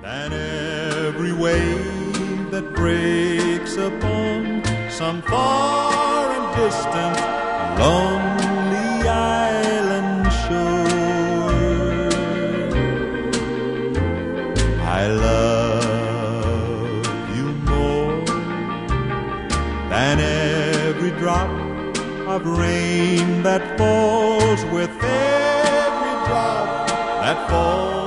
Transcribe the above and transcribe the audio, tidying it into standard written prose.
than every wave that breaks upon some far and distant lonely island shore. I love you more than every drop of rain that falls, with every drop that falls